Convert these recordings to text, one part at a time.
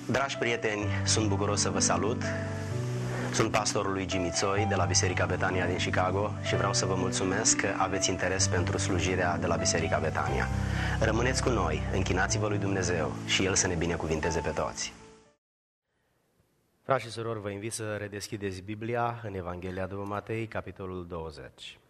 Dragi prieteni, sunt bucuros să vă salut. Sunt pastorul lui Jimmy Tsoi de la Biserica Betania din Chicago și vreau să vă mulțumesc că aveți interes pentru slujirea de la Biserica Betania. Rămâneți cu noi, închinați-vă lui Dumnezeu și El să ne binecuvinteze pe toți. Frați și surori, vă invit să redeschideți Biblia în Evanghelia după Matei, capitolul 20.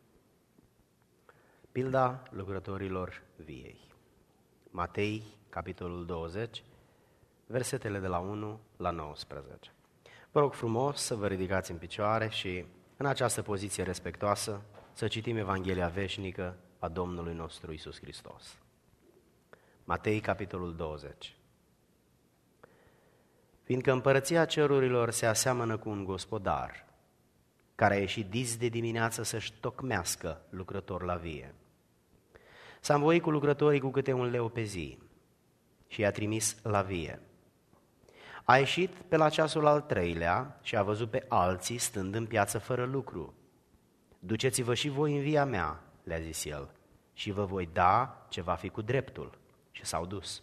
Pilda lucrătorilor viei. Matei, capitolul 20, versetele de la 1 la 19. Vă rog frumos să vă ridicați în picioare și în această poziție respectoasă să citim Evanghelia veșnică a Domnului nostru Iisus Hristos. Matei, capitolul 20. Fiindcă împărăția cerurilor se aseamănă cu un gospodar care a ieșit dis de dimineață să-și tocmească lucrător la vie. S-a învoit cu lucrătorii cu câte 1 leu pe zi și i-a trimis la vie. A ieșit pe la ceasul al 3-lea și a văzut pe alții stând în piață fără lucru. Duceți-vă și voi în via mea, le-a zis el, și vă voi da ce va fi cu dreptul. Și s-au dus.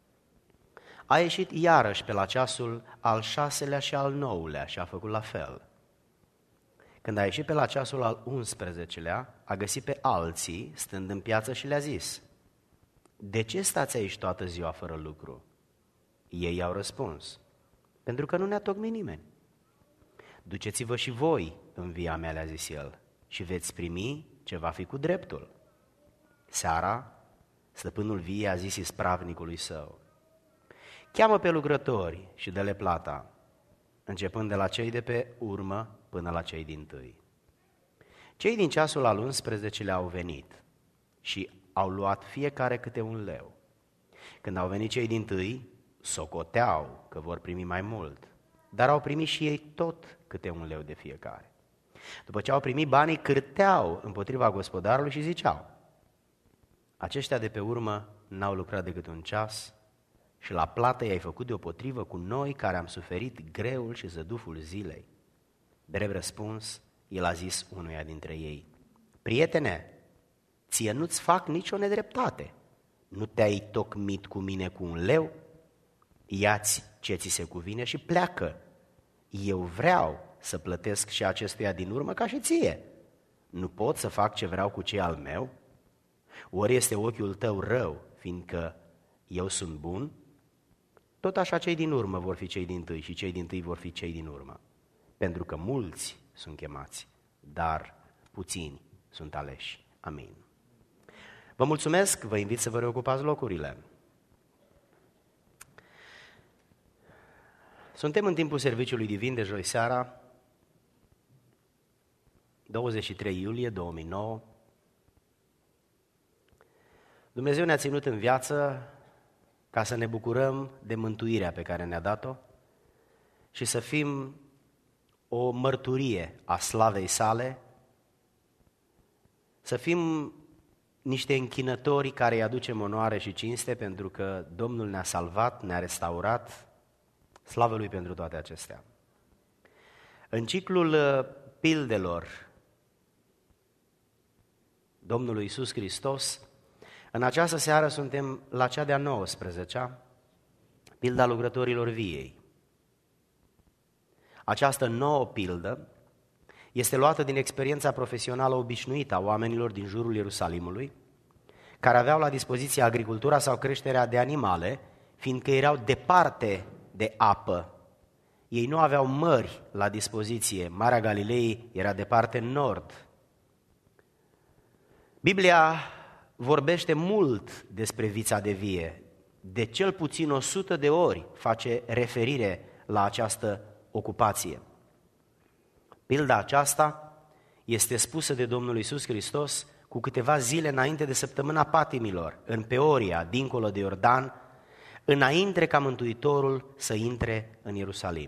A ieșit iarăși pe la ceasul al 6-lea și al 9-lea și a făcut la fel. Când a ieșit pe la ceasul al 11-lea, a găsit pe alții stând în piață și le-a zis: de ce stați aici toată ziua fără lucru? Ei i-au răspuns: pentru că nu ne-a tocmit nimeni. Duceți-vă și voi în via mea, le-a zis el, și veți primi ce va fi cu dreptul. Seara, stăpânul viei a zis ispravnicului său: cheamă pe lucrători și dă-le plata, începând de la cei de pe urmă până la cei dintâi. Cei din ceasul al 11-lea au venit și au luat fiecare câte 1 leu. Când au venit cei dintâi, socoteau că vor primi mai mult, dar au primit și ei tot câte 1 leu de fiecare. După ce au primit banii, cârteau împotriva gospodarului și ziceau: aceștia de pe urmă n-au lucrat decât 1 ceas și la plată i-ai făcut deopotrivă cu noi care am suferit greul și zăduful zilei. Drept răspuns, el a zis unuia dintre ei: prietene, ție nu-ți fac nicio nedreptate. Nu te-ai tocmit cu mine cu 1 leu? Ia-ți ce ți se cuvine și pleacă. Eu vreau să plătesc și acestuia din urmă ca și ție. Nu pot să fac ce vreau cu cei al meu? Ori este ochiul tău rău, fiindcă eu sunt bun? Tot așa cei din urmă vor fi cei dintâi și cei dintâi vor fi cei din urmă. Pentru că mulți sunt chemați, dar puțini sunt aleși. Amin. Vă mulțumesc, vă invit să vă reocupați locurile. Suntem în timpul serviciului divin de joi seara, 23 iulie 2009. Dumnezeu ne-a ținut în viață ca să ne bucurăm de mântuirea pe care ne-a dat-o și să fim o mărturie a slavei sale, să fim niște închinători care îi aducem onoare și cinste pentru că Domnul ne-a salvat, ne-a restaurat. Slavă Lui pentru toate acestea. În ciclul pildelor Domnului Iisus Hristos, în această seară suntem la cea de-a 19-a, pilda lucrătorilor viei. Această nouă pildă este luată din experiența profesională obișnuită a oamenilor din jurul Ierusalimului, care aveau la dispoziție agricultura sau creșterea de animale, fiindcă erau departe de apă. Ei nu aveau mări la dispoziție, Marea Galilei era departe în nord. Biblia vorbește mult despre vița de vie, de cel puțin 100 de ori face referire la această ocupație. Pilda aceasta este spusă de Domnul Iisus Hristos cu câteva zile înainte de săptămâna patimilor, în Peoria, dincolo de Iordan, înainte ca Mântuitorul să intre în Ierusalim.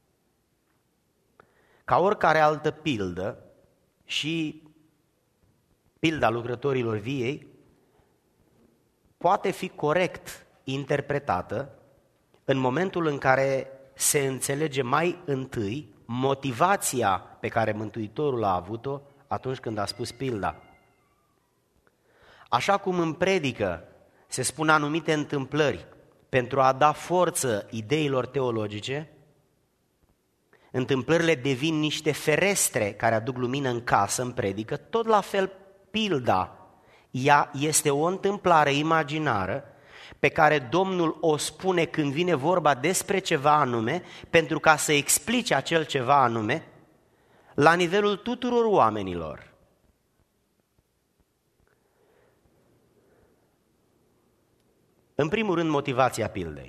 Ca oricare altă pildă, și pilda lucrătorilor viei poate fi corect interpretată în momentul în care se înțelege mai întâi motivația pe care Mântuitorul a avut-o atunci când a spus pilda. Așa cum în predică se spun anumite întâmplări pentru a da forță ideilor teologice, întâmplările devin niște ferestre care aduc lumină în casă, în predică, tot la fel pilda. Ea este o întâmplare imaginară pe care Domnul o spune când vine vorba despre ceva anume, pentru ca să explice acel ceva anume la nivelul tuturor oamenilor. În primul rând, motivația pildei.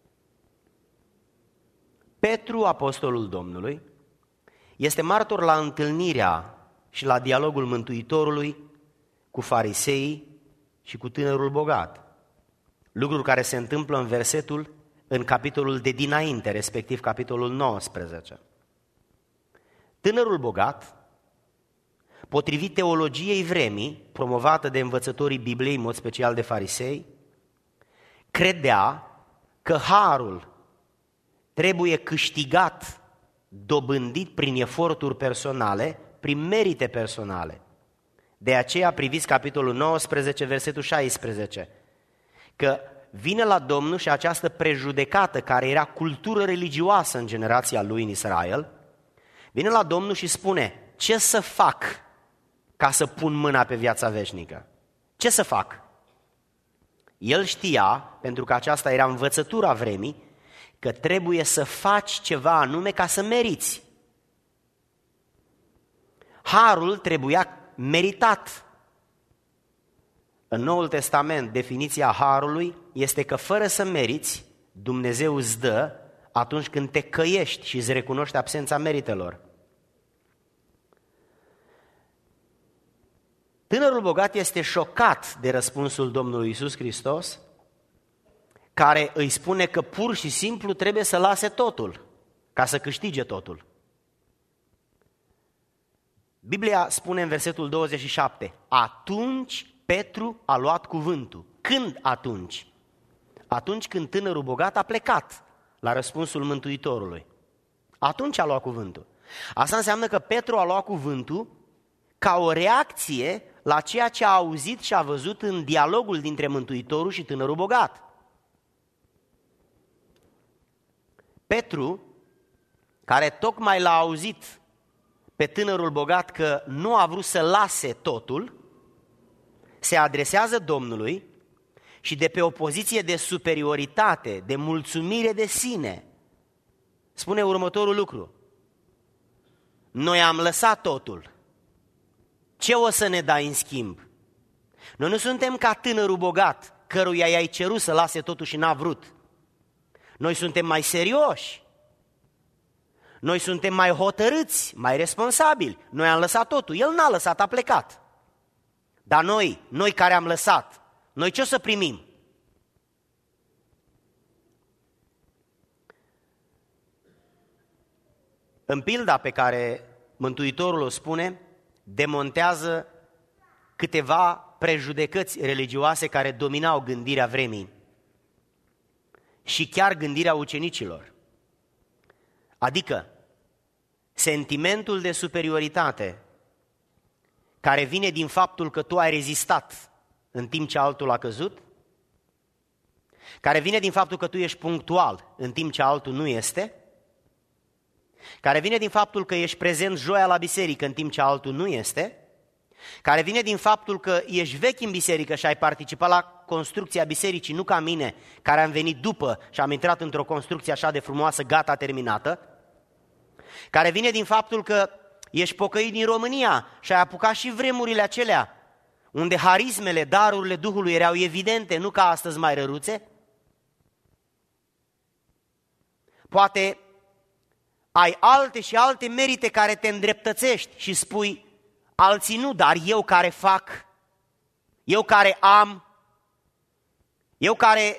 Petru, apostolul Domnului, este martor la întâlnirea și la dialogul Mântuitorului cu fariseii și cu tânărul bogat. Lucruri care se întâmplă în capitolul de dinainte, respectiv capitolul 19. Tânărul bogat, potrivit teologiei vremii, promovată de învățătorii Bibliei, în mod special de farisei, credea că harul trebuie câștigat, dobândit prin eforturi personale, prin merite personale. De aceea priviți capitolul 19, versetul 16, că vine la Domnul și această prejudecată, care era cultură religioasă în generația lui în Israel, vine la Domnul și spune: ce să fac ca să pun mâna pe viața veșnică? Ce să fac? El știa, pentru că aceasta era învățătura vremii, că trebuie să faci ceva anume ca să meriți. Harul trebuia meritat. În Noul Testament, definiția harului este că fără să meriți, Dumnezeu îți dă atunci când te căiești și îți recunoști absența meritelor. Tânărul bogat este șocat de răspunsul Domnului Iisus Hristos, care îi spune că pur și simplu trebuie să lase totul ca să câștige totul. Biblia spune în versetul 27, atunci Petru a luat cuvântul. Când atunci? Atunci când tânărul bogat a plecat la răspunsul Mântuitorului. Atunci a luat cuvântul. Asta înseamnă că Petru a luat cuvântul ca o reacție la ceea ce a auzit și a văzut în dialogul dintre Mântuitorul și tânărul bogat. Petru, care tocmai l-a auzit pe tânărul bogat că nu a vrut să lase totul, se adresează Domnului și de pe o poziție de superioritate, de mulțumire de sine, spune următorul lucru: noi am lăsat totul. Ce o să ne dai în schimb? Noi nu suntem ca tânărul bogat, căruia i-ai cerut să lase totul și n-a vrut. Noi suntem mai serioși. Noi suntem mai hotărâți, mai responsabili. Noi am lăsat totul. El n-a lăsat, a plecat. Dar noi care am lăsat, noi ce o să primim? În pilda pe care Mântuitorul o spune, demontează câteva prejudecăți religioase care dominau gândirea vremii și chiar gândirea ucenicilor. Adică sentimentul de superioritate care vine din faptul că tu ai rezistat în timp ce altul a căzut, care vine din faptul că tu ești punctual în timp ce altul nu este, care vine din faptul că ești prezent joia la biserică în timp ce altul nu este, care vine din faptul că ești vechi în biserică și ai participat la construcția bisericii, nu ca mine, care am venit după și am intrat într-o construcție așa de frumoasă, gata, terminată, care vine din faptul că ești pocăit din România și ai apucat și vremurile acelea unde harismele, darurile Duhului erau evidente, nu ca astăzi mai răruțe. Poate ai alte și alte merite care te îndreptățești și spui: alții nu, dar eu care fac, eu care am, eu care...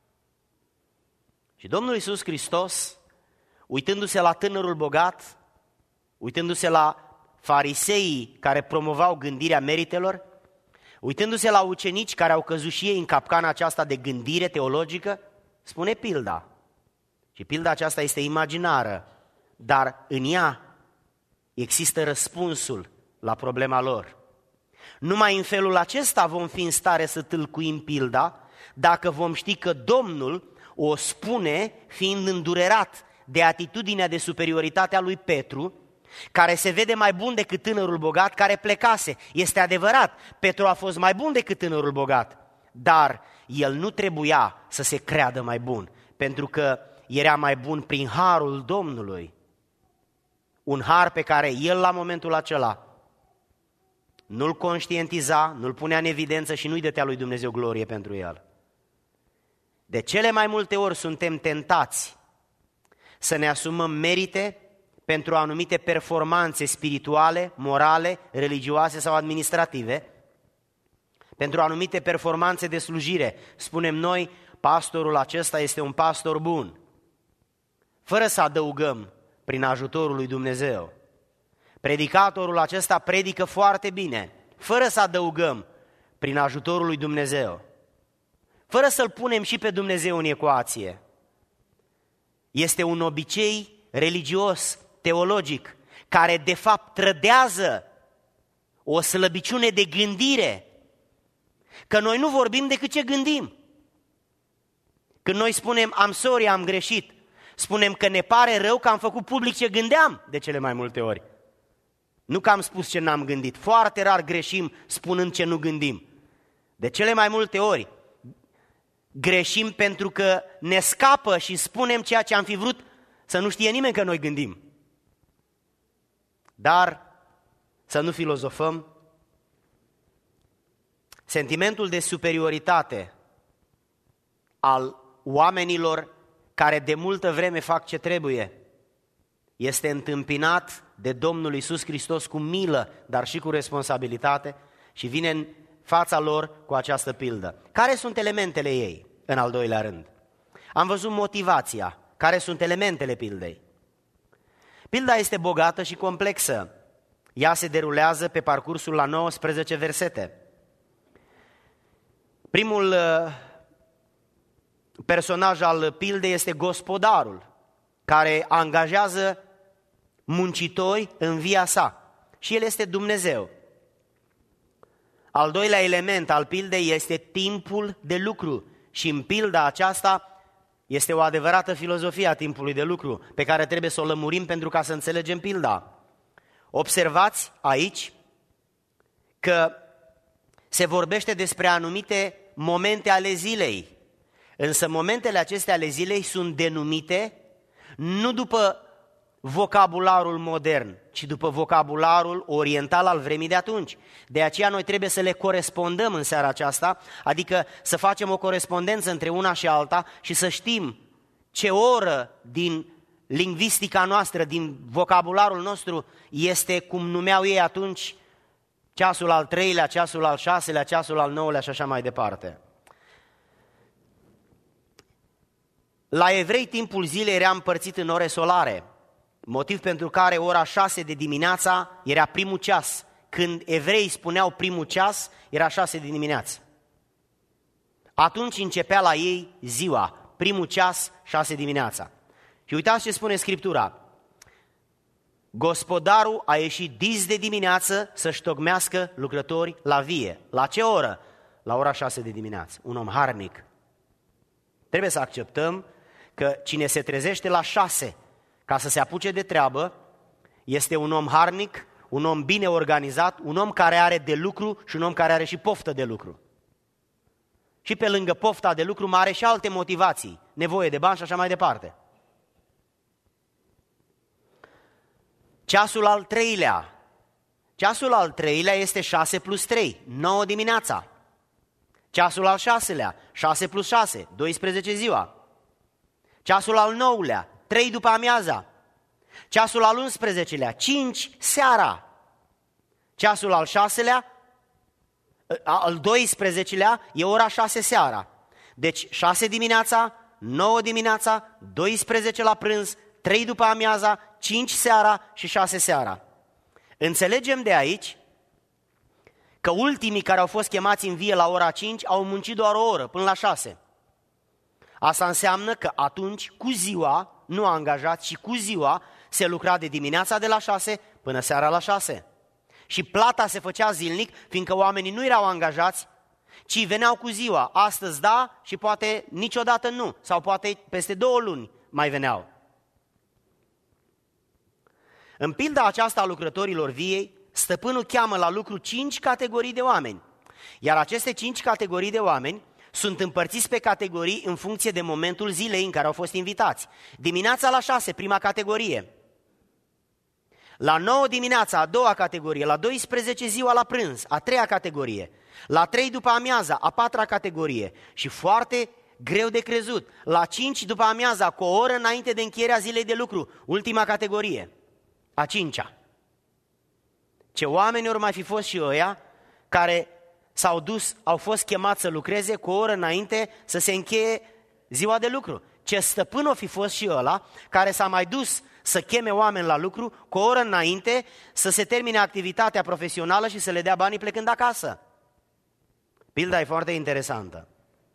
Și Domnul Iisus Hristos, uitându-se la tânărul bogat, uitându-se la fariseii care promovau gândirea meritelor, uitându-se la ucenici care au căzut și ei în capcana aceasta de gândire teologică, spune pilda. Și pilda aceasta este imaginară, dar în ea există răspunsul la problema lor. Numai în felul acesta vom fi în stare să tâlcuim pilda, dacă vom ști că Domnul o spune fiind îndurerat de atitudinea de superioritate a lui Petru, care se vede mai bun decât tânărul bogat care plecase. Este adevărat, Petru a fost mai bun decât tânărul bogat, dar el nu trebuia să se creadă mai bun, pentru că era mai bun prin harul Domnului. Un har pe care el la momentul acela nu-l conștientiza, nu-l punea în evidență și nu-i dătea lui Dumnezeu glorie pentru el. De cele mai multe ori suntem tentați să ne asumăm merite pentru anumite performanțe spirituale, morale, religioase sau administrative, pentru anumite performanțe de slujire. Spunem noi, pastorul acesta este un pastor bun, fără să adăugăm prin ajutorul lui Dumnezeu. Predicatorul acesta predică foarte bine, fără să adăugăm prin ajutorul lui Dumnezeu, fără să-L punem și pe Dumnezeu în ecuație. Este un obicei religios, teologic, care de fapt trădează o slăbiciune de gândire, că noi nu vorbim decât ce gândim. Când noi spunem, am sorry, am greșit, spunem că ne pare rău că am făcut public ce gândeam de cele mai multe ori. Nu că am spus ce n-am gândit. Foarte rar greșim spunând ce nu gândim. De cele mai multe ori greșim pentru că ne scapă și spunem ceea ce am fi vrut să nu știe nimeni că noi gândim. Dar să nu filozofăm. Sentimentul de superioritate al oamenilor care de multă vreme fac ce trebuie este întâmpinat de Domnul Iisus Hristos cu milă, dar și cu responsabilitate și vine în fața lor cu această pildă. Care sunt elementele ei, în al doilea rând? Am văzut motivația. Care sunt elementele pildei? Pilda este bogată și complexă. Ea se derulează pe parcursul la 19 versete. Primul personaj al pildei este gospodarul, care angajează muncitori în via sa și el este Dumnezeu. Al doilea element al pildei este timpul de lucru și în pilda aceasta este o adevărată filozofie a timpului de lucru pe care trebuie să o lămurim pentru ca să înțelegem pilda. Observați aici că se vorbește despre anumite momente ale zilei, însă momentele acestea ale zilei sunt denumite nu după vocabularul modern, ci după vocabularul oriental al vremii de atunci. De aceea noi trebuie să le corespondăm în seara aceasta, adică să facem o corespondență între una și alta și să știm ce oră din lingvistica noastră, din vocabularul nostru este, cum numeau ei atunci, ceasul al 3-lea, ceasul al 6-lea, ceasul al 9-lea și așa mai departe. La evrei timpul zilei era împărțit în ore solare, motiv pentru care ora 6 de dimineața era primul ceas. Când evreii spuneau primul ceas, era 6 de dimineață. Atunci începea la ei ziua, primul ceas, 6 dimineața. Și uitați ce spune Scriptura. Gospodarul a ieșit dis de dimineață să-și tocmească lucrători la vie. La ce oră? La ora 6 de dimineață. Un om harnic. Trebuie să acceptăm că cine se trezește la 6 ca să se apuce de treabă este un om harnic, un om bine organizat, un om care are de lucru și un om care are și poftă de lucru. Și pe lângă pofta de lucru mai are și alte motivații, nevoie de bani și așa mai departe. Ceasul al 3-lea. Ceasul al 3-lea este 6 plus 3, 9 dimineața. Ceasul al 6-lea, 6 plus 6, 12 ziua. Ceasul al 9-lea, 3 după amiaza. Ceasul al 11-lea, 5 seara. Ceasul al 6-lea, al 12-lea, e ora 6 seara. Deci 6 dimineața, 9 dimineața, 12 la prânz, 3 după amiaza, 5 seara și 6 seara. Înțelegem de aici că ultimii care au fost chemați în vie la ora 5 au muncit doar o oră, până la 6. Asta înseamnă că atunci, cu ziua, nu angajați, și cu ziua se lucra de dimineața de la 6 până seara la 6. Și plata se făcea zilnic, fiindcă oamenii nu erau angajați ci veneau cu ziua, astăzi da și poate niciodată nu, sau poate peste 2 luni mai veneau. În pilda aceasta a lucrătorilor viei, stăpânul cheamă la lucru 5 categorii de oameni, iar aceste 5 categorii de oameni sunt împărțiți pe categorii în funcție de momentul zilei în care au fost invitați. Dimineața la 6, prima categorie. La 9 dimineața, a doua categorie. La 12 ziua la prânz, a treia categorie. La 3 după amiaza, a patra categorie. Și foarte greu de crezut, la 5 după amiaza, cu o oră înainte de încheierea zilei de lucru, ultima categorie, a 5-a. Ce oameni ori mai fi fost și ăia care s-au dus, au fost chemați să lucreze cu o oră înainte să se încheie ziua de lucru. Ce stăpân o fi fost și ăla care s-a mai dus să cheme oameni la lucru cu o oră înainte să se termine activitatea profesională și să le dea banii plecând acasă. Pilda e foarte interesantă.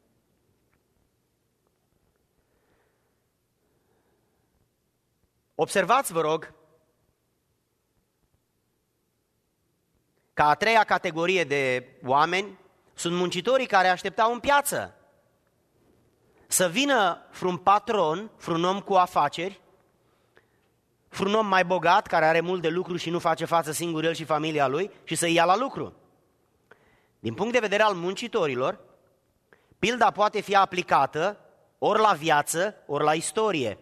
Observați, vă rog, că a treia categorie de oameni sunt muncitorii care așteptau în piață să vină vreun patron, vreun om cu afaceri, vreun om mai bogat care are mult de lucru și nu face față singur el și familia lui și să-i ia la lucru. Din punct de vedere al muncitorilor, pilda poate fi aplicată ori la viață, ori la istorie.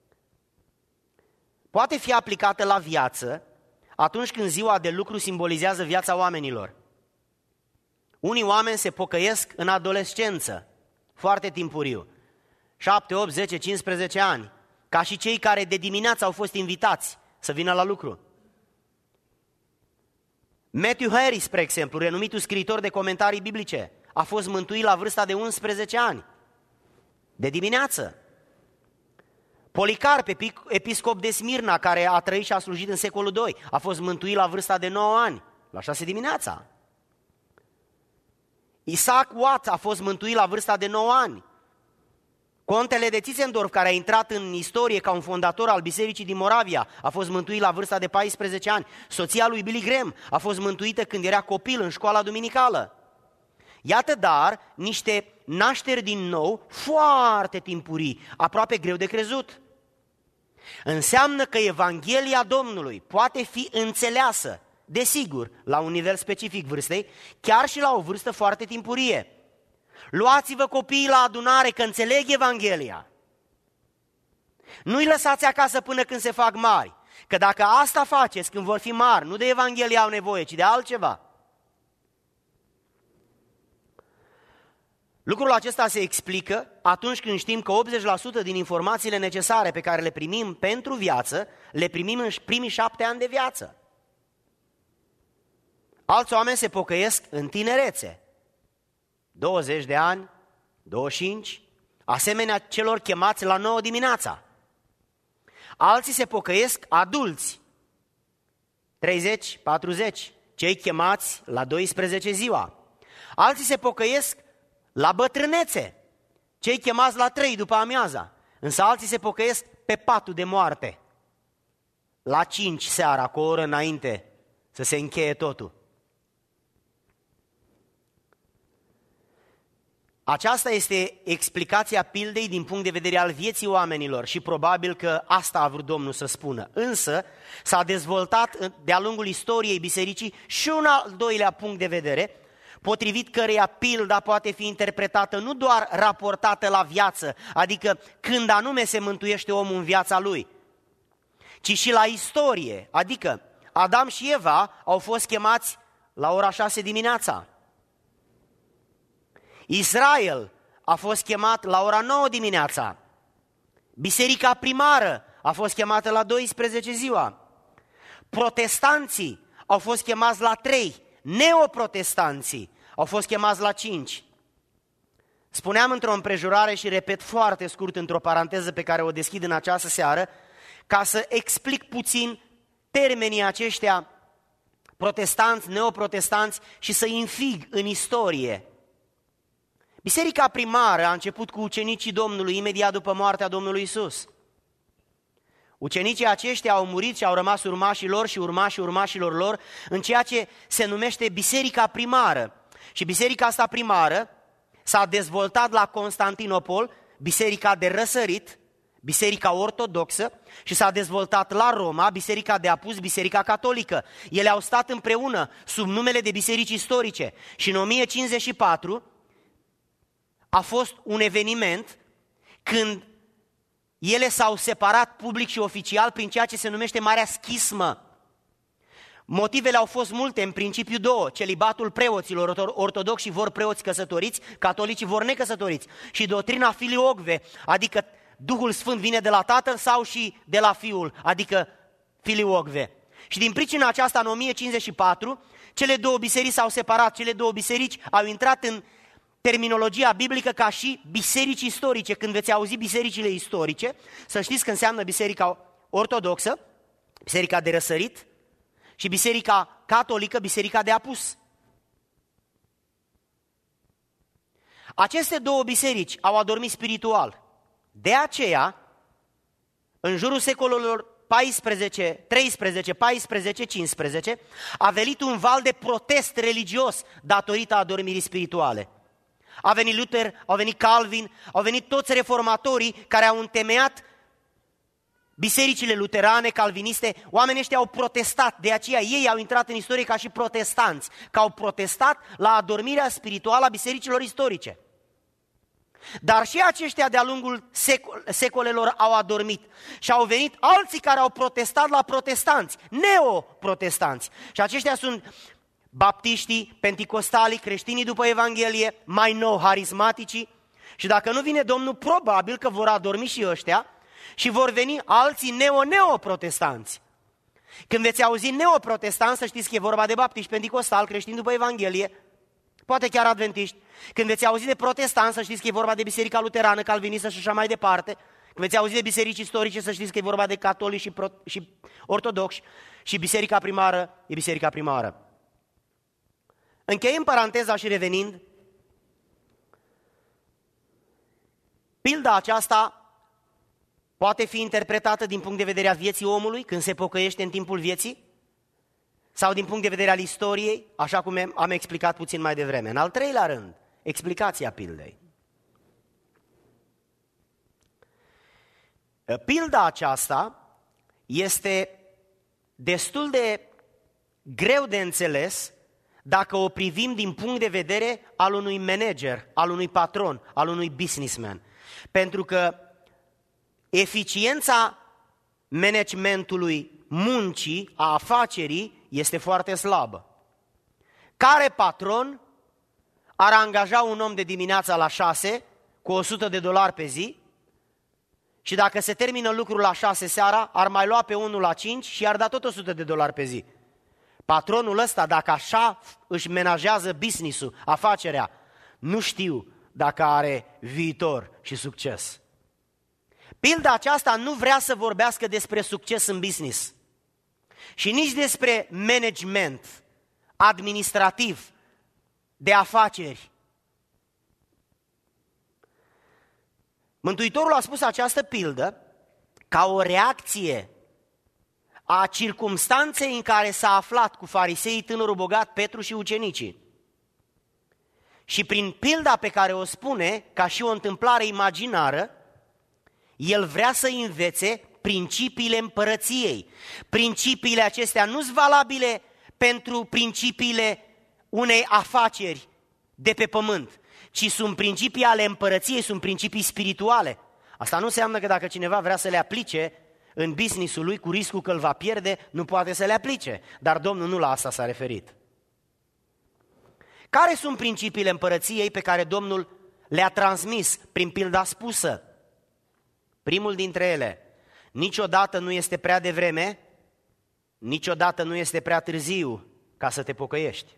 Poate fi aplicată la viață atunci când ziua de lucru simbolizează viața oamenilor. Unii oameni se pocăiesc în adolescență, foarte timpuriu, 7, 8, 10, 15 ani, ca și cei care de dimineață au fost invitați să vină la lucru. Matthew Harris, spre exemplu, renumitul scriitor de comentarii biblice, a fost mântuit la vârsta de 11 ani, de dimineață. Policarp, episcop de Smirna, care a trăit și a slujit în secolul II, a fost mântuit la vârsta de 9 ani, la 6 dimineața. Isaac Watts a fost mântuit la vârsta de 9 ani. Contele de Zinzendorf, care a intrat în istorie ca un fondator al bisericii din Moravia, a fost mântuit la vârsta de 14 ani. Soția lui Billy Graham a fost mântuită când era copil în școala duminicală. Iată dar niște nașteri din nou foarte timpurii, aproape greu de crezut. Înseamnă că Evanghelia Domnului poate fi înțeleasă, desigur, la un nivel specific vârstei, chiar și la o vârstă foarte timpurie. Luați-vă copiii la adunare că înțeleg Evanghelia. Nu-i lăsați acasă până când se fac mari, că dacă asta faceți când vor fi mari, nu de Evanghelia au nevoie, ci de altceva. Lucrul acesta se explică atunci când știm că 80% din informațiile necesare pe care le primim pentru viață, le primim în primii 7 ani de viață. Alți oameni se pocăiesc în tinerețe, 20 de ani, 25, asemenea celor chemați la 9 dimineața. Alții se pocăiesc adulți, 30, 40, cei chemați la 12 ziua. Alții se pocăiesc la bătrânețe, cei chemați la 3 după amiaza, însă alții se pocăiesc pe patul de moarte, la 5 seara, cu o oră înainte să se încheie totul. Aceasta este explicația pildei din punct de vedere al vieții oamenilor și probabil că asta a vrut Domnul să spună. Însă s-a dezvoltat de-a lungul istoriei bisericii și un al doilea punct de vedere, potrivit căreia pilda poate fi interpretată nu doar raportată la viață, adică când anume se mântuiește omul în viața lui, ci și la istorie, adică Adam și Eva au fost chemați la ora 6 dimineața. Israel a fost chemat la ora 9 dimineața. Biserica primară a fost chemată la 12 ziua. Protestanții au fost chemați la 3. Neoprotestanții au fost chemați la 5. Spuneam într-o împrejurare și repet foarte scurt într-o paranteză pe care o deschid în această seară, ca să explic puțin termenii aceștia protestanți, neoprotestanți și să-i înfig în istorie. Biserica primară a început cu ucenicii Domnului imediat după moartea Domnului Iisus. Ucenicii aceștia au murit și au rămas urmașii lor și urmașii urmașilor lor în ceea ce se numește biserica primară. Și biserica asta primară s-a dezvoltat la Constantinopol, biserica de răsărit, biserica ortodoxă, și s-a dezvoltat la Roma, biserica de apus, biserica catolică. Ele au stat împreună sub numele de biserici istorice și în 1054 a fost un eveniment când ele s-au separat public și oficial prin ceea ce se numește Marea Schismă. Motivele au fost multe, în principiu două: celibatul preoților, ortodoxi vor preoți căsătoriți, catolicii vor necăsătoriți, și doctrina filioque, adică Duhul Sfânt vine de la Tatăl sau și de la Fiul, adică filioque. Și din pricina aceasta, în 1054, cele două biserici s-au separat, cele două biserici au intrat în terminologia biblică ca și biserici istorice. Când veți auzi bisericile istorice, să știți că înseamnă biserica ortodoxă, biserica de răsărit, și biserica catolică, biserica de apus. Aceste două biserici au adormit spiritual. De aceea, în jurul secolelor 13, 14, 15, a venit un val de protest religios datorită adormirii spirituale. A venit Luther, au venit Calvin, au venit toți reformatorii care au întemeiat bisericile luterane, calviniste. Oamenii ăștia au protestat, de aceea ei au intrat în istorie ca și protestanți, că au protestat la adormirea spirituală a bisericilor istorice. Dar și aceștia de-a lungul secolelor au adormit și au venit alții care au protestat la protestanți, neoprotestanți. Și aceștia sunt baptiștii, penticostalii, creștinii după Evanghelie, mai nou harismaticii. Și dacă nu vine Domnul, probabil că vor adormi și ăștia și vor veni alții neoprotestanți. Când veți auzi neoprotestanți, să știți că e vorba de baptiști, penticostali, creștini după Evanghelie, poate chiar adventiști. Când veți auzi de protestanți, să știți că e vorba de biserica luterană, calvinistă și așa mai departe. Când veți auzi de biserici istorice, să știți că e vorba de catolici și ortodoxi. Și biserica primară e biserica primară. Încheiem paranteza și revenind, pilda aceasta poate fi interpretată din punct de vedere a vieții omului, când se pocăiește în timpul vieții, sau din punct de vedere al istoriei, așa cum am explicat puțin mai devreme. În al treilea rând, explicația pildei. Pilda aceasta este destul de greu de înțeles dacă o privim din punct de vedere al unui manager, al unui patron, al unui businessman. Pentru că eficiența managementului muncii, a afacerii, este foarte slabă. Care patron ar angaja un om de dimineața la 6 cu $100 pe zi și dacă se termină lucrul la 6 seara, ar mai lua pe unul la 5 și ar da tot $100 pe zi? Patronul ăsta, dacă așa își menajează business-ul, afacerea, nu știu dacă are viitor și succes. Pilda aceasta nu vrea să vorbească despre succes în business și nici despre management administrativ de afaceri. Mântuitorul a spus această pildă ca o reacție a circumstanței în care s-a aflat cu fariseii, tânărul bogat, Petru și ucenicii. Și prin pilda pe care o spune, ca și o întâmplare imaginară, el vrea să învețe principiile împărăției. Principiile acestea nu sunt valabile pentru principiile unei afaceri de pe pământ, ci sunt principii ale împărăției, sunt principii spirituale. Asta nu înseamnă că dacă cineva vrea să le aplice în business-ul lui, cu riscul că îl va pierde, nu poate să le aplice. Dar Domnul nu la asta s-a referit. Care sunt principiile împărăției pe care Domnul le-a transmis prin pilda spusă? Primul dintre ele: niciodată nu este prea devreme, niciodată nu este prea târziu ca să te pocăiești.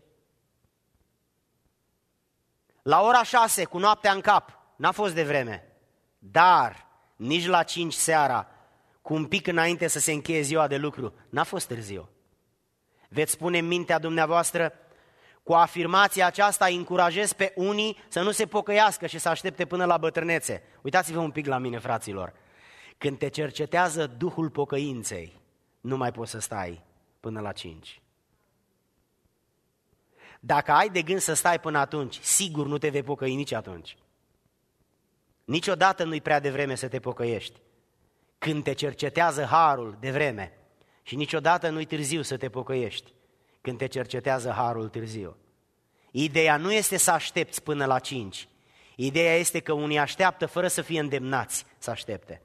La ora 6, cu noaptea în cap, n-a fost devreme, dar nici la 5 seara, cu un pic înainte să se încheie ziua de lucru, n-a fost târziu. Veți spune în mintea dumneavoastră: cu afirmația aceasta încurajez pe unii să nu se pocăiască și să aștepte până la bătrânețe. Uitați-vă un pic la mine, fraților. Când te cercetează Duhul pocăinței, nu mai poți să stai până la 5. Dacă ai de gând să stai până atunci, sigur nu te vei pocăi nici atunci. Niciodată nu-i prea devreme să te pocăiești. Când te cercetează harul de vreme, și niciodată nu-i târziu să te pocăiești când te cercetează harul târziu. Ideea nu este să aștepți până la 5. Ideea este că unii așteaptă fără să fie îndemnați să aștepte.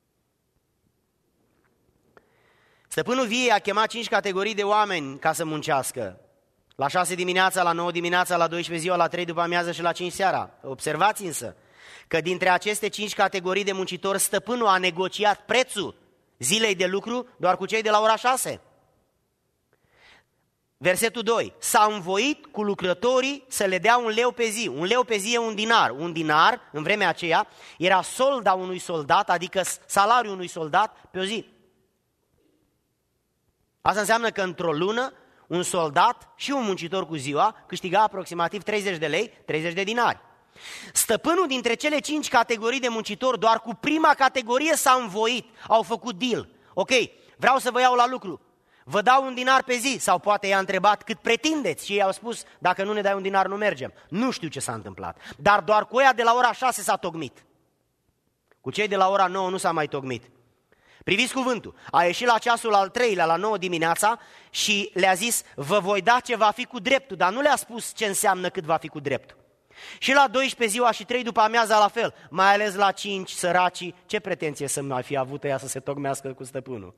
Stăpânul viei a chemat 5 categorii de oameni ca să muncească. La 6 dimineața, la 9 dimineața, la 12 ziua, la 3 după amiază și la 5 seara. Observați însă că dintre aceste 5 categorii de muncitori, stăpânul a negociat prețul zilei de lucru doar cu cei de la ora 6. Versetul 2. S-a învoit cu lucrătorii să le dea 1 leu pe zi. 1 leu pe zi e 1 dinar. 1 dinar, în vremea aceea, era solda unui soldat, adică salariul unui soldat pe o zi. Asta înseamnă că într-o lună, un soldat și un muncitor cu ziua câștiga aproximativ 30 de lei, 30 de dinari. Stăpânul dintre cele 5 categorii de muncitori, doar cu prima categorie s-a învoit, au făcut deal. Ok, vreau să vă iau la lucru, vă dau 1 dinar pe zi. Sau poate i-a întrebat cât pretindeți și ei au spus, dacă nu ne dai 1 dinar nu mergem. Nu știu ce s-a întâmplat, dar doar cu ăia de la ora 6 s-a tocmit. Cu cei de la ora 9 nu s-a mai tocmit. Priviți cuvântul, a ieșit la ceasul al 3-lea, la 9 dimineața și le-a zis, vă voi da ce va fi cu dreptul, dar nu le-a spus ce înseamnă cât va fi cu dreptul. Și la 12 ziua și 3 după amiaza la fel, mai ales la 5 săracii, ce pretenție să mai fi avut ea să se tocmească cu stăpânul?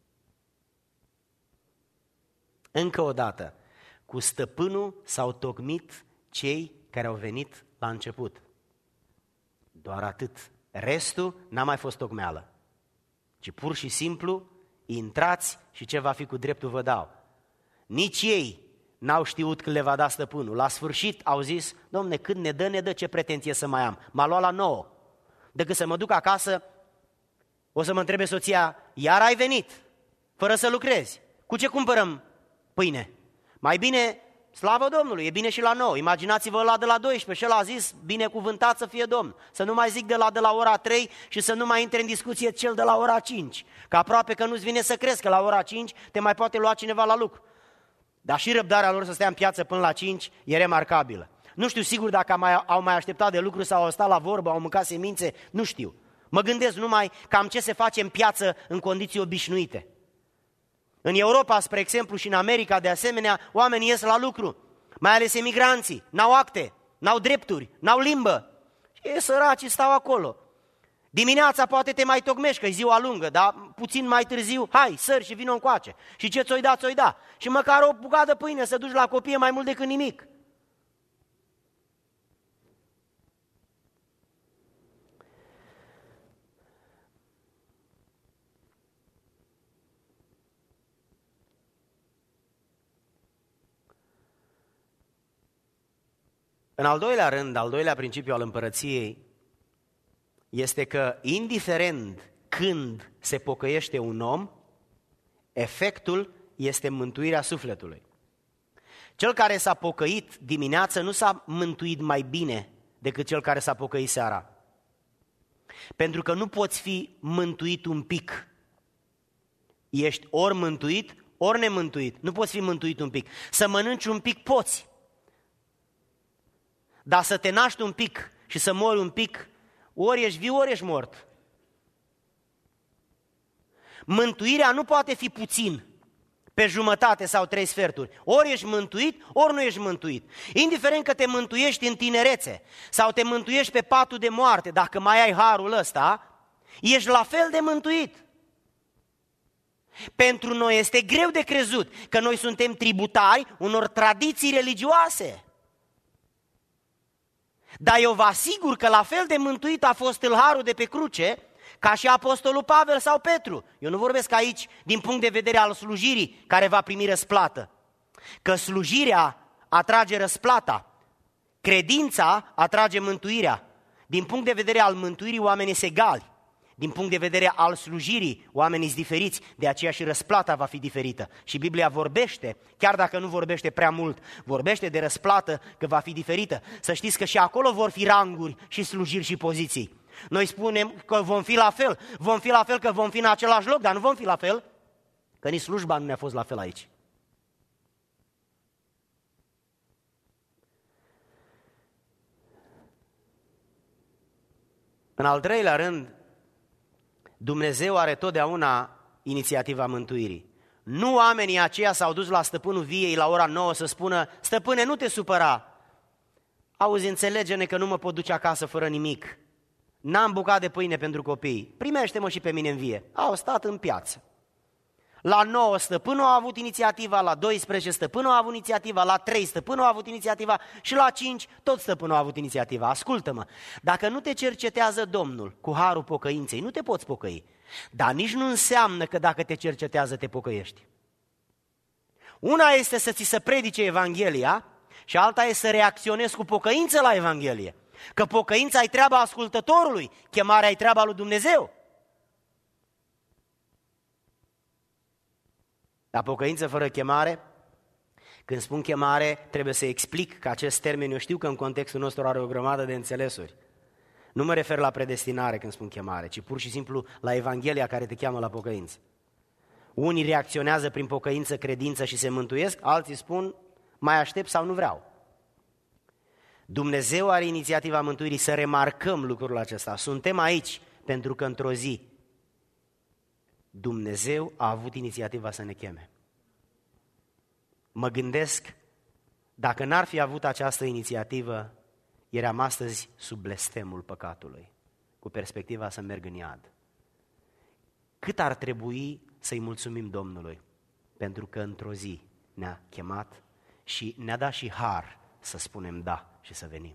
Încă o dată, cu stăpânul s-au tocmit cei care au venit la început. Doar atât. Restul n-a mai fost tocmeală, ci pur și simplu intrați și ce va fi cu dreptul vă dau. Nici ei n-au știut când le va da stăpânul. La sfârșit au zis, domne, când ne dă, ce pretenție să mai am? M-a luat la 9. Decât să mă duc acasă, o să mă întrebe soția, iar ai venit, fără să lucrezi. Cu ce cumpărăm pâine? Mai bine, slavă Domnului, e bine și la 9. Imaginați-vă ăla de la 12 și ăla a zis, binecuvântat să fie Domnul. Să nu mai zic de la ora 3 și să nu mai intre în discuție cel de la ora 5. Că aproape că nu-ți vine să crezi că la ora 5 te mai poate lua cineva la lucru. Dar și răbdarea lor să stea în piață până la 5 e remarcabilă. Nu știu sigur dacă au mai așteptat de lucru sau au stat la vorbă, au mâncat semințe, nu știu. Mă gândesc numai cam ce se face în piață în condiții obișnuite. În Europa, spre exemplu, și în America, de asemenea, oamenii ies la lucru, mai ales emigranții, n-au acte, n-au drepturi, n-au limbă. Și ei săraci stau acolo. Dimineața poate te mai tocmești, că e ziua lungă, dar puțin mai târziu, hai, sări și vină încoace. Și ce ți-o da, ți-o da. Și măcar o bucată de pâine să duci la copie mai mult decât nimic. În al doilea rând, al doilea principiu al împărăției este că, indiferent când se pocăiește un om, efectul este mântuirea sufletului. Cel care s-a pocăit dimineață nu s-a mântuit mai bine decât cel care s-a pocăit seara. Pentru că nu poți fi mântuit un pic. Ești ori mântuit, ori nemântuit. Nu poți fi mântuit un pic. Să mănânci un pic poți. Dar să te naști un pic și să mori un pic, ori ești viu, ori ești mort. Mântuirea nu poate fi puțin, pe jumătate sau 3 sferturi. Ori ești mântuit, ori nu ești mântuit. Indiferent că te mântuiești în tinerețe sau te mântuiești pe patul de moarte, dacă mai ai harul ăsta, ești la fel de mântuit. Pentru noi este greu de crezut că noi suntem tributari unor tradiții religioase. Dar eu vă asigur că la fel de mântuit a fost tâlharul de pe cruce ca și apostolul Pavel sau Petru. Eu nu vorbesc aici din punct de vedere al slujirii care va primi răsplată. Că slujirea atrage răsplata, credința atrage mântuirea. Din punct de vedere al mântuirii oamenii sunt egali. Din punct de vedere al slujirii oamenii sunt diferiți, de aceea și răsplata va fi diferită. Și Biblia vorbește, chiar dacă nu vorbește prea mult, vorbește de răsplată că va fi diferită. Să știți că și acolo vor fi ranguri și slujiri și poziții. Noi spunem că vom fi la fel că vom fi în același loc, dar nu vom fi la fel, că nici slujba nu ne-a fost la fel aici. În al treilea rând, Dumnezeu are totdeauna inițiativa mântuirii. Nu oamenii aceia s-au dus la stăpânul viei la ora 9 să spună: stăpâne, nu te supăra, auzi, înțelege-ne că nu mă pot duce acasă fără nimic, n-am bucat de pâine pentru copii, primește-mă și pe mine în vie. Au stat în piață. La 9 stăpânul a avut inițiativa, la 12 stăpânul a avut inițiativa, la 3 stăpânul a avut inițiativa și la 5 tot stăpânul a avut inițiativa. Ascultă-mă, dacă nu te cercetează Domnul cu harul pocăinței, nu te poți pocăi, dar nici nu înseamnă că dacă te cercetează te pocăiești. Una este să ți se predice Evanghelia și alta este să reacționezi cu pocăință la Evanghelie. Că pocăința e treaba ascultătorului, chemarea e treaba lui Dumnezeu. Dar pocăință fără chemare, când spun chemare, trebuie să explic că acest termen, eu știu că în contextul nostru are o grămadă de înțelesuri. Nu mă refer la predestinare când spun chemare, ci pur și simplu la Evanghelia care te cheamă la pocăință. Unii reacționează prin pocăință, credință și se mântuiesc, alții spun: mai aștept sau nu vreau. Dumnezeu are inițiativa mântuirii, să remarcăm lucrul acesta. Suntem aici pentru că într-o zi Dumnezeu a avut inițiativa să ne cheme. Mă gândesc, dacă n-ar fi avut această inițiativă, eram astăzi sub blestemul păcatului, cu perspectiva să merg în iad. Cât ar trebui să-i mulțumim Domnului, pentru că într-o zi ne-a chemat și ne-a dat și har să spunem da și să venim.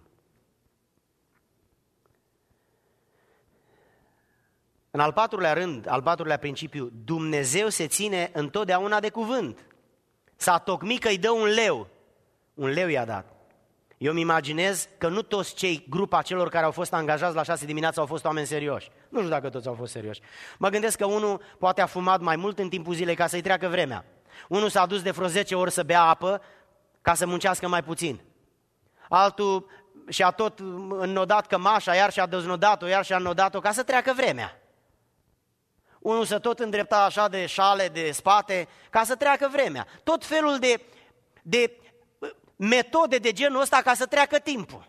În al patrulea rând, al patrulea principiu, Dumnezeu se ține întotdeauna de cuvânt. S-a tocmit că îi dă un leu i-a dat. Eu îmi imaginez că nu toți cei, grupa celor care au fost angajați la 6 dimineața au fost oameni serioși. Nu știu dacă toți au fost serioși. Mă gândesc că unul poate a fumat mai mult în timpul zilei ca să-i treacă vremea. Unul s-a dus de vreo 10 ori să bea apă ca să muncească mai puțin. Altul și-a tot înnodat cămașa, iar și-a deznodat-o, iar și-a înnodat-o ca să treacă vremea. Unul se tot îndrepta așa de șale, de spate, ca să treacă vremea. Tot felul de metode de genul ăsta ca să treacă timpul.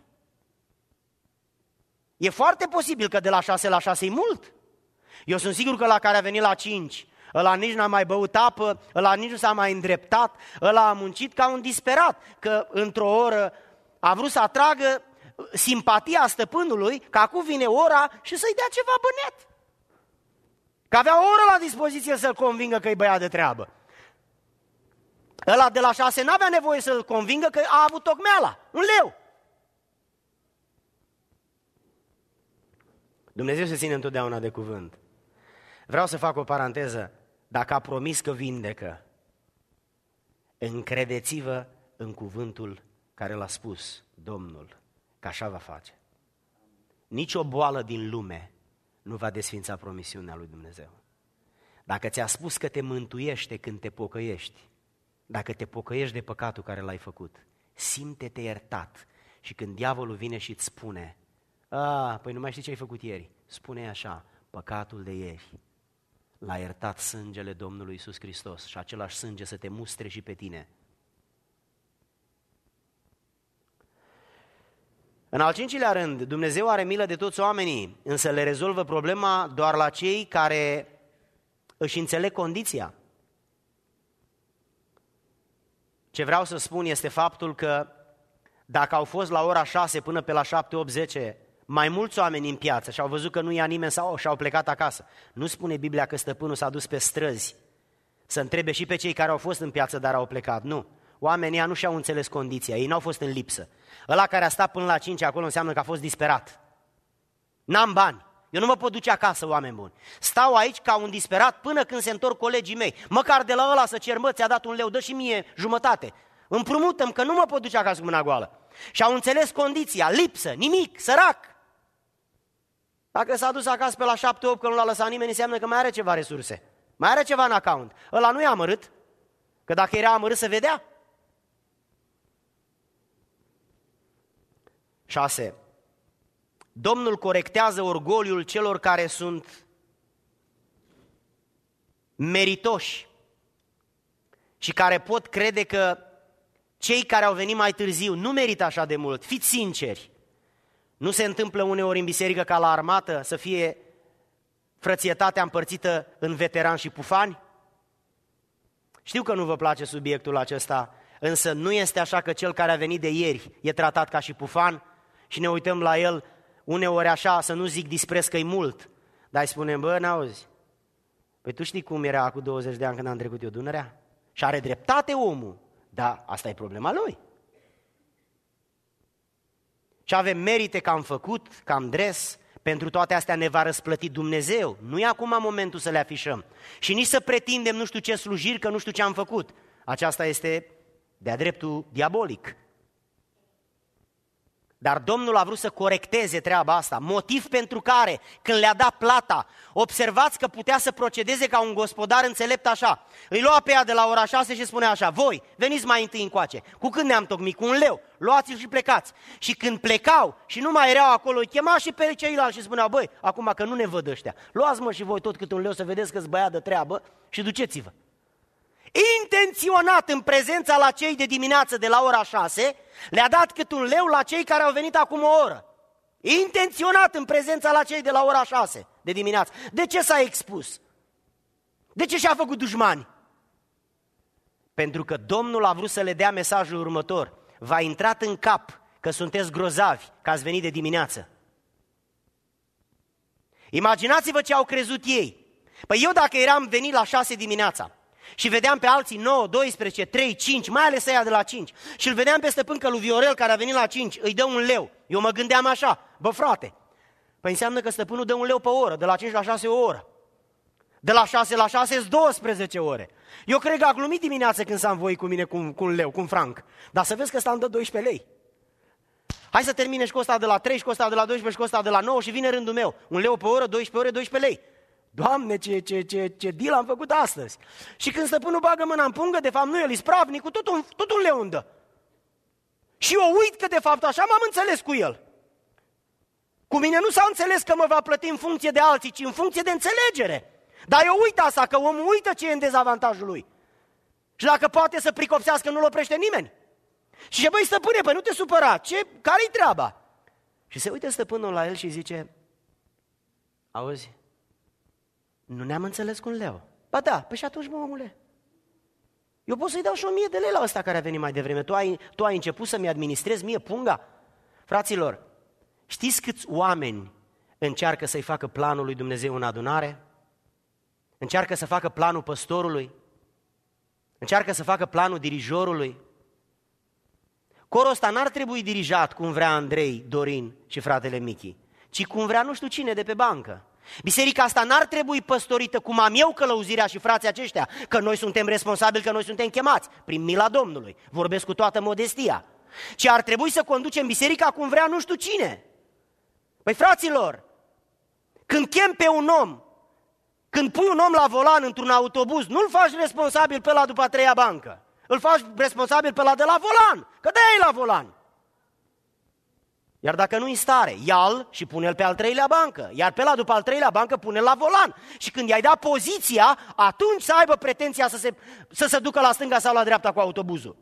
E foarte posibil că de la 6 la 6 e mult. Eu sunt sigur că la care a venit la 5, ăla nici n-a mai băut apă, ăla nici nu s-a mai îndreptat, ăla a muncit ca un disperat, că într-o oră a vrut să atragă simpatia stăpânului, că acum vine ora și să-i dea ceva bănet. Că avea o oră la dispoziție să-l convingă că e băiat de treabă. Ăla de la 6 n-avea nevoie să-l convingă că a avut tocmeala, un leu. Dumnezeu se ține întotdeauna de cuvânt. Vreau să fac o paranteză. Dacă a promis că vindecă, încredeți-vă în cuvântul care l-a spus Domnul, că așa va face. Nici o boală din lume nu va desfința promisiunea lui Dumnezeu. Dacă ți-a spus că te mântuiește când te pocăiești, dacă te pocăiești de păcatul care l-ai făcut, simte-te iertat. Și când diavolul vine și îți spune: păi nu mai știi ce ai făcut ieri, spune așa: păcatul de ieri l-a iertat sângele Domnului Iisus Hristos și același sânge să te mustre și pe tine. În al cincilea rând, Dumnezeu are milă de toți oamenii, însă le rezolvă problema doar la cei care își înțeleg condiția. Ce vreau să spun este faptul că dacă au fost la ora 6 până pe la 7, 8, 10 mai mulți oameni în piață și au văzut că nu ia nimeni sau și-au plecat acasă, nu spune Biblia că stăpânul s-a dus pe străzi să întrebe și pe cei care au fost în piață, dar au plecat. Nu. Oamenii ăia nu și-au înțeles condiția, ei n-au fost în lipsă. Ăla care a stat până la 5 acolo înseamnă că a fost disperat. N-am bani, eu nu mă pot duce acasă, oameni buni. Stau aici ca un disperat până când se întorc colegii mei. Măcar de la ăla să cer: mă, ți-a dat un leu, dă și mie jumătate. Împrumutăm că nu mă pot duce acasă cu mâna goală. Și au înțeles condiția, lipsă, nimic, sărac. Dacă s-a dus acasă pe la 7-8 că nu l-a lăsat nimeni, înseamnă că mai are ceva resurse. Mai are ceva în account. Ăla nu e amărât, că dacă era amărât se vedea. 6. Domnul corectează orgoliul celor care sunt meritoși și care pot crede că cei care au venit mai târziu nu merită așa de mult. Fiți sinceri, Nu se întâmplă uneori în biserică ca la armată să fie frățietatea împărțită în veterani și pufani? Știu că nu vă place subiectul acesta, însă nu este așa că cel care a venit de ieri e tratat ca și pufan și ne uităm la el uneori așa, să nu zic dispreț că-i mult, dar îi spunem, bă, n-auzi, păi tu știi cum era acum 20 de ani când am trecut eu Dunărea? Și are dreptate omul, dar asta e problema lui. Și avem merite că am făcut, că am dres, pentru toate astea ne va răsplăti Dumnezeu. Nu e acum momentul să le afișăm. Și nici să pretindem nu știu ce slujiri, că nu știu ce am făcut. Aceasta este de-a dreptul diabolic. Dar Domnul a vrut să corecteze treaba asta, motiv pentru care, când le-a dat plata, observați că putea să procedeze ca un gospodar înțelept așa. Îi lua pe ea de la ora 6 și spunea așa, voi, veniți mai întâi încoace. Cu cât ne-am tocmit? Cu 1 leu. Luați-l și plecați. Și când plecau și nu mai erau acolo, îi chema și pe ceilalți și spuneau, băi, acum că nu ne văd ăștia, luați-mă și voi tot câte 1 leu să vedeți că-s băiat de treabă și duceți-vă. Intenționat în prezența la cei de dimineață de la ora 6, le-a dat cât 1 leu la cei care au venit acum o oră. Intenționat în prezența la cei de la ora 6 de dimineață. De ce s-a expus? De ce și-a făcut dușmani? Pentru că Domnul a vrut să le dea mesajul următor. V-a intrat în cap că sunteți grozavi, că ați venit de dimineață. Imaginați-vă ce au crezut ei. Păi eu dacă eram venit la 6 dimineața și vedeam pe alții 9, 12, 3, 5, mai ales ăia de la 5, și îl vedeam pe stăpâncă lui Viorel care a venit la 5, îi dă 1 leu. Eu mă gândeam așa, bă frate, păi înseamnă că stăpânul dă 1 leu pe oră, de la 5 la 6 o oră. De la 6 la 6 sunt 12 ore. Eu cred că a glumit dimineața când s-a învoit cu mine cu 1 leu, cu un franc. Dar să vezi că ăsta îmi dă 12 lei. Hai să termine și cu ăsta de la 3, și cu ăsta de la 12, și cu ăsta de la 9 și vine rândul meu. 1 leu pe oră, 12 ore, 12 lei. Doamne, ce deal am făcut astăzi! Și când stăpânul bagă mâna în pungă, de fapt nu el, e spravnicul, tot un leu îmi dă. Și eu uit că de fapt așa m-am înțeles cu el. Cu mine nu s-a înțeles că mă va plăti în funcție de alții, ci în funcție de înțelegere. Dar eu uit asta, că omul uită ce e în dezavantajul lui. Și dacă poate să pricopsească, nu-l oprește nimeni. Și zice, băi stăpâne, păi nu te supăra, care-i treaba? Și se uită stăpânul la el și zice, auzi, nu ne-am înțeles cu 1 leu. Ba da, păi și atunci, mă, omule, eu pot să-i dau și 1000 de lei la ăsta care a venit mai devreme. Tu ai început să-mi administrezi mie punga? Fraților, știți câți oameni încearcă să-i facă planul lui Dumnezeu în adunare? Încearcă să facă planul păstorului? Încearcă să facă planul dirijorului? Corul ăsta n-ar trebui dirijat cum vrea Andrei, Dorin și fratele Michi, ci cum vrea nu știu cine de pe bancă. Biserica asta n-ar trebui păstorită cum am eu călăuzirea și frații aceștia, că noi suntem responsabili, că noi suntem chemați, prin mila Domnului, vorbesc cu toată modestia, ci ar trebui să conducem biserica cum vrea nu știu cine. Păi fraților, când chem pe un om, când pui un om la volan într-un autobuz, nu-l faci responsabil pe la după a 3-a bancă, îl faci responsabil pe la de la volan, că de-aia e la volan. Iar dacă nu-i în stare, ia-l și pune-l pe al 3-lea bancă. Iar pe la după al 3-lea bancă pune-l la volan. Și când i-ai dat poziția, atunci să aibă pretenția să se ducă la stânga sau la dreapta cu autobuzul.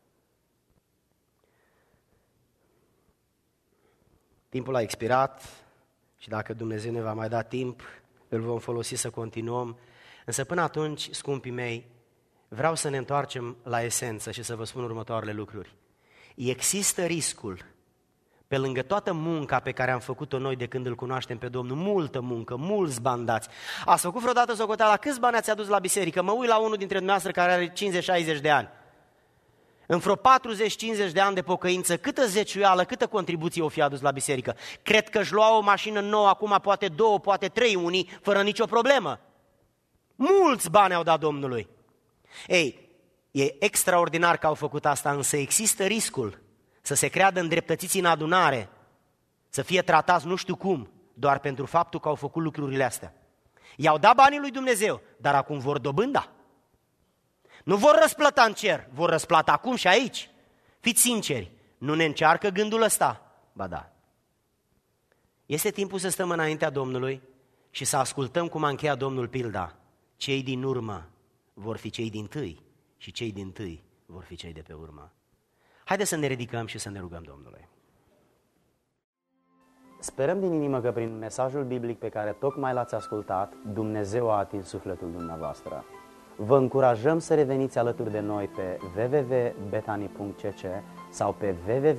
Timpul a expirat și dacă Dumnezeu ne va mai da timp, îl vom folosi să continuăm. Însă până atunci, scumpii mei, vreau să ne întoarcem la esență și să vă spun următoarele lucruri. Există riscul, pe lângă toată munca pe care am făcut-o noi de când îl cunoaștem pe Domnul, multă muncă, mulți bani dați. Ați făcut vreodată socoteala câți bani ați adus la biserică? Mă uit la unul dintre dumneavoastră care are 50-60 de ani. În vreo 40-50 de ani de pocăință, câtă zeciuială, câtă contribuție o fi adus la biserică? Cred că își lua o mașină nouă acum, poate 2, poate 3 unii, fără nicio problemă. Mulți bani au dat Domnului. Ei, e extraordinar că au făcut asta, însă există riscul să se creadă îndreptățiți în adunare, să fie tratați nu știu cum, doar pentru faptul că au făcut lucrurile astea. I-au dat banii lui Dumnezeu, dar acum vor dobânda. Nu vor răsplăta în cer, vor răsplata acum și aici. Fiți sinceri, nu ne încearcă gândul ăsta? Ba da. Este timpul să stăm înaintea Domnului și să ascultăm cum a încheiat Domnul pilda. Cei din urmă vor fi cei dintâi și cei dintâi vor fi cei de pe urmă. Haideți să ne ridicăm și să ne rugăm Domnului. Sperăm din inimă că prin mesajul biblic pe care tocmai l-ați ascultat, Dumnezeu a atins sufletul dumneavoastră. Vă încurajăm să reveniți alături de noi pe www.betani.cc sau pe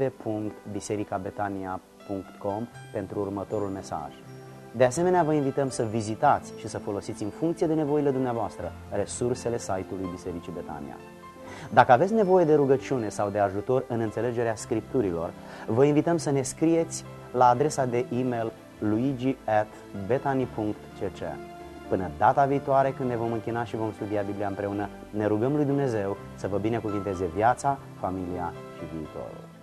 www.bisericabetania.com pentru următorul mesaj. De asemenea, vă invităm să vizitați și să folosiți în funcție de nevoile dumneavoastră resursele site-ului Bisericii Betania. Dacă aveți nevoie de rugăciune sau de ajutor în înțelegerea Scripturilor, vă invităm să ne scrieți la adresa de e-mail luigi@betani.cc. Până data viitoare, când ne vom închina și vom studia Biblia împreună, ne rugăm lui Dumnezeu să vă binecuvinteze viața, familia și viitorul.